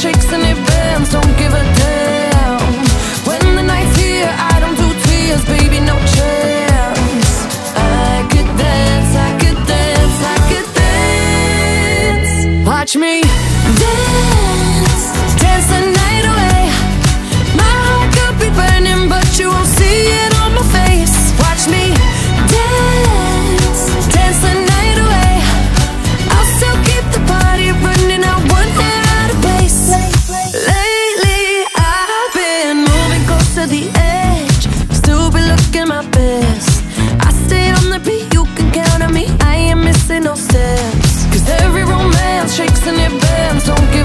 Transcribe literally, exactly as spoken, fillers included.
shakes and it bends, don't give a damn. When the night's here, I don't do tears, baby, no chance. I could dance, I could dance, I could dance. Watch me dance, dance the night away. My heart could be burning, but you won't see it on my face. Watch me dance, dance the night away. I'll still keep the party running, I won't get out of place. Lately I've been moving close to the edge, still be looking my best. I stay on the beat, you can count on me, I ain't missing no steps. Cause every romance shakes and it bends, don't